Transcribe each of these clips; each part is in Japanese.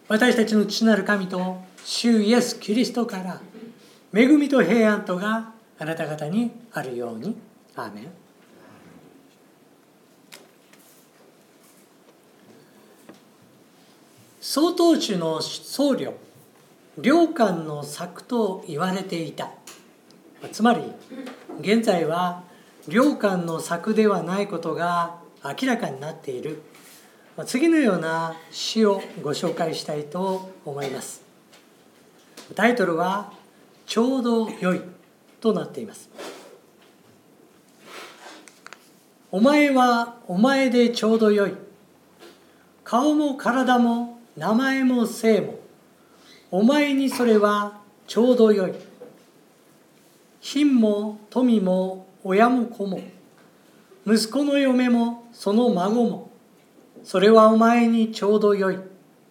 私たちの父なる神と主イエス・キリストから恵みと平安とがあなた方にあるように。アーメン。曹洞宗の僧侶、良寛の作と言われていた。つまり現在は良寛の作ではないことが明らかになっている次のような詩をご紹介したいと思います。タイトルはちょうど良いとなっています。お前はお前でちょうど良い。顔も体も名前も姓もお前にそれはちょうど良い。貧も富も親も子も息子の嫁もその孫もそれはお前にちょうど良い。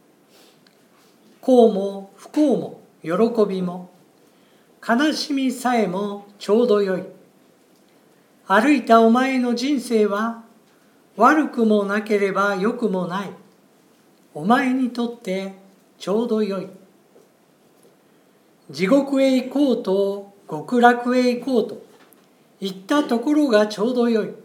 幸も不幸も喜びも悲しみさえもちょうど良い。歩いたお前の人生は悪くもなければ良くもない。お前にとってちょうど良い。地獄へ行こうと極楽へ行こうと行ったところがちょうど良い。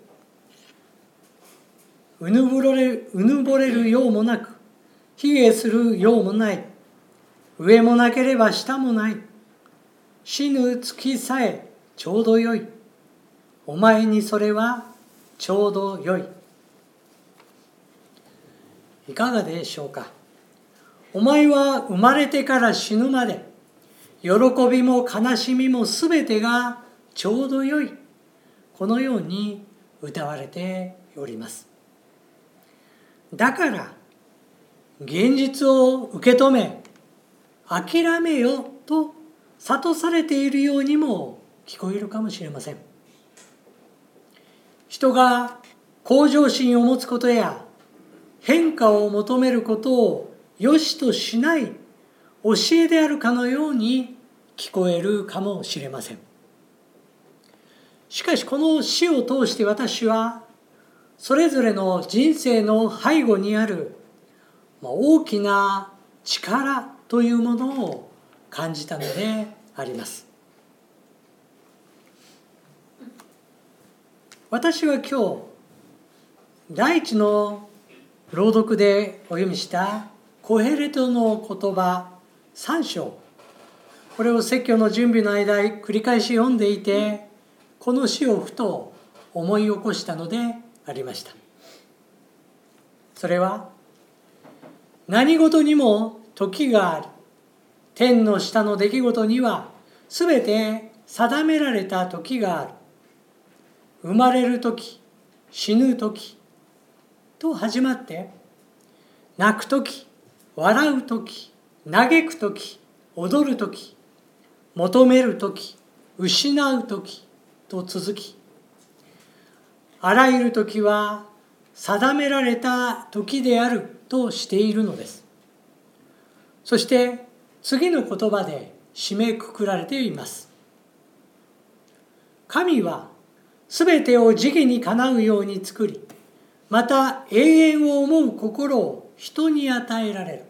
うぬぼれるようもなく、卑下するようもない。上もなければ下もない。死ぬ月さえちょうど良い。お前にそれはちょうど良い。いかがでしょうか。お前は生まれてから死ぬまで、喜びも悲しみもすべてがちょうど良い。このように歌われております。だから現実を受け止め諦めよと諭されているようにも聞こえるかもしれません。人が向上心を持つことや変化を求めることを良しとしない教えであるかのように聞こえるかもしれません。しかしこの詩を通して私はそれぞれの人生の背後にある大きな力というものを感じたのであります。私は今日第一の朗読でお読みしたコヘレトの言葉3章、これを説教の準備の間繰り返し読んでいて、この詩をふと思い起こしたのでありました。それは何事にも時があり、天の下の出来事にはすべて定められた時がある。生まれる時、死ぬ時と始まって、泣く時、笑う時、嘆く時、踊る時、求める時、失う時と続き、あらゆる時は定められた時であるとしているのです。そして次の言葉で締めくくられています。神はすべてを時期にかなうように作り、また永遠を思う心を人に与えられる。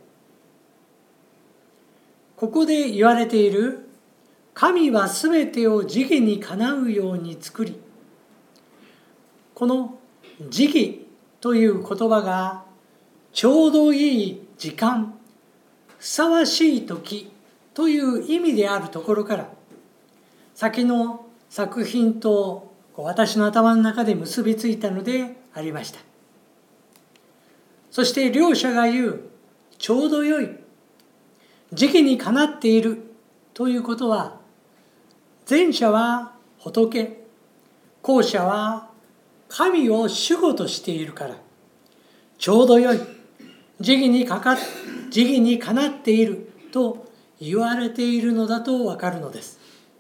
ここで言われている神はすべてを時期にかなうように作り、この時期という言葉がちょうどいい時間、ふさわしい時という意味であるところから、先の作品と私の頭の中で結びついたのでありました。そして両者が言うちょうど良い、時期にかなっているということは、前者は仏、後者は神を主語としているから、ちょうど良い、時期にかなっていると言われているのだとわかるのです。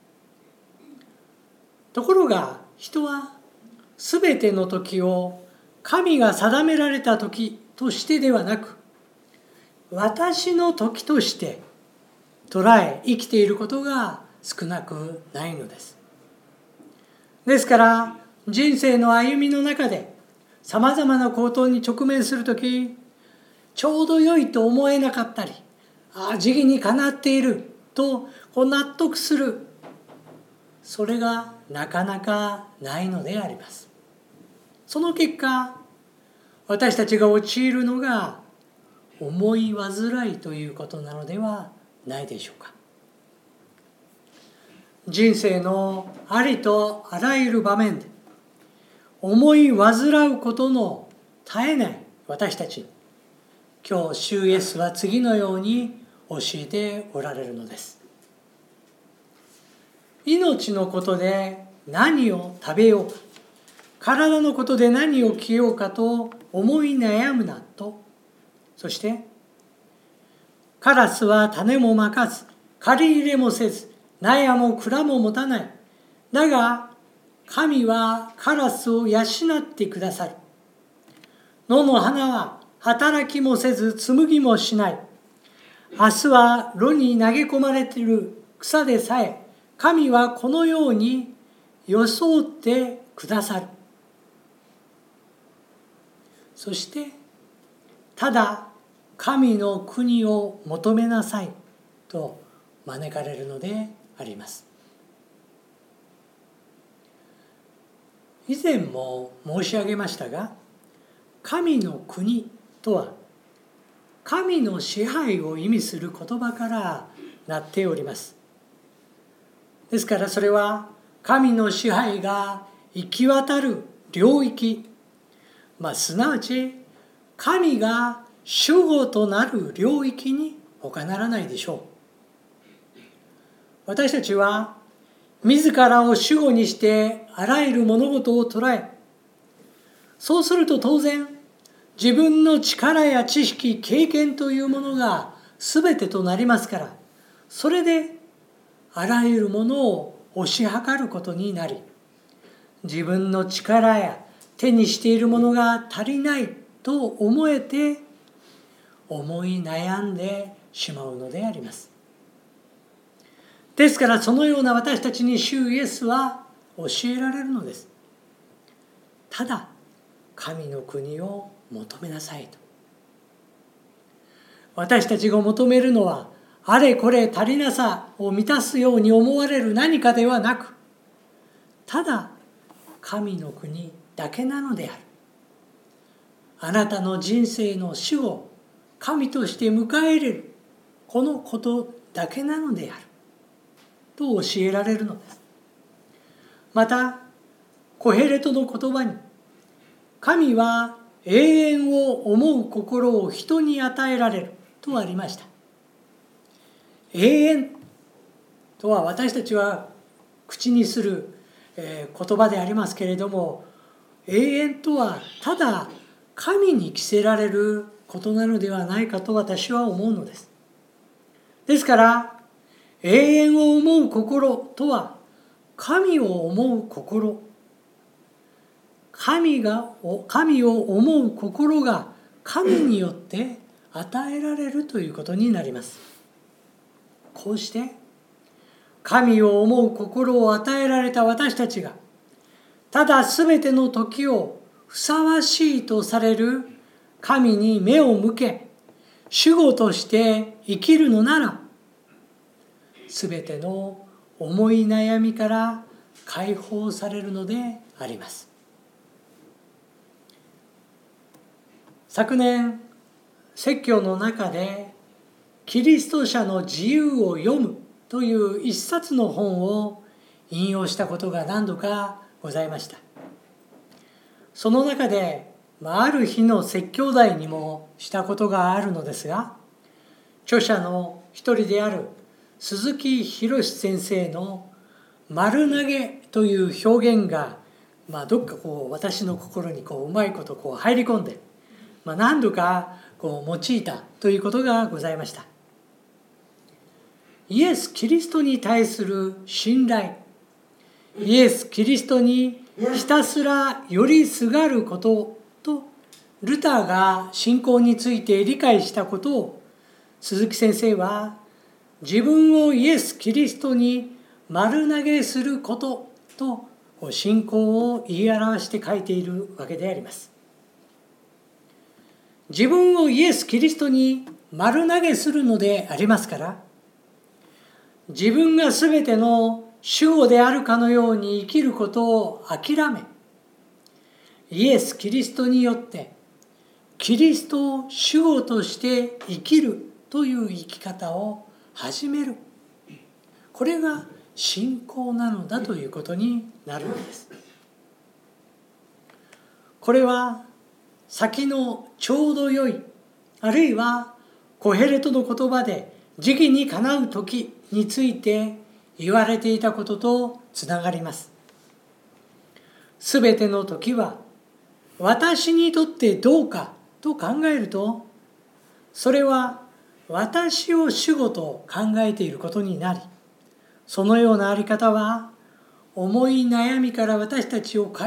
ところが人はすべての時を神が定められた時としてではなく、私の時として捉え生きていることが少なくないのです。ですから人生の歩みの中でさまざまなことに直面するとき、ちょうど良いと思えなかったり時義にかなっていると納得する、それがなかなかないのであります。その結果、私たちが陥るのが思い煩いということなのではないでしょうか。人生のありとあらゆる場面で思い煩うことの絶えない私たちに、今日主イエスは次のように教えておられるのです。命のことで何を食べようか、体のことで何を着ようかと思い悩むなと。そしてカラスは種もまかず、借り入れもせず、納屋も蔵も持たない。だが神はカラスを養ってくださる。野の花は働きもせず紡ぎもしない。明日は炉に投げ込まれている草でさえ、神はこのように装ってくださる。そしてただ神の国を求めなさいと招かれるのであります。以前も申し上げましたが、神の国とは神の支配を意味する言葉からなっております。ですからそれは神の支配が行き渡る領域、すなわち神が主語となる領域に他ならないでしょう。私たちは自らを主語にしてあらゆる物事を捉え、そうすると当然自分の力や知識、経験というものが全てとなりますから、それであらゆるものを推し量ることになり、自分の力や手にしているものが足りないと思えて思い悩んでしまうのであります。ですからそのような私たちに主イエスは教えられるのです。ただ神の国を求めなさいと。私たちが求めるのはあれこれ足りなさを満たすように思われる何かではなく、ただ神の国だけなのである。あなたの人生の主を神として迎え入れる、このことだけなのであると教えられるのです。またコヘレトの言葉に、神は永遠を思う心を人に与えられるとありました。永遠とは私たちは口にする言葉でありますけれども、永遠とはただ神に着せられることなのではないかと私は思うのです。ですから永遠を思う心とは神を思う心、神を思う心が神によって与えられるということになります。こうして神を思う心を与えられた私たちが、ただすべての時をふさわしいとされる神に目を向け、主語として生きるのなら、すべての思い悩みから解放されるのであります。昨年説教の中でキリスト者の自由を読むという一冊の本を引用したことが何度かございました。その中である日の説教題にもしたことがあるのですが、著者の一人である鈴木博先生の丸投げという表現が、どっか私の心にうまいこと入り込んで、何度か用いたということがございました。イエス・キリストに対する信頼、イエス・キリストにひたすら寄りすがることと、ルターが信仰について理解したことを鈴木先生は自分をイエス・キリストに丸投げすることと信仰を言い表して書いているわけであります。自分をイエス・キリストに丸投げするのでありますから、自分がすべての主語であるかのように生きることを諦め、イエス・キリストによってキリストを主語として生きるという生き方を始める。これが信仰なのだということになるのです。これは先のちょうど良い、あるいはコヘレトの言葉で時期にかなう時について言われていたこととつながります。すべての時は私にとってどうかと考えると、それは私を主語と考えていることになり、そのようなあり方は思い悩みから私たちを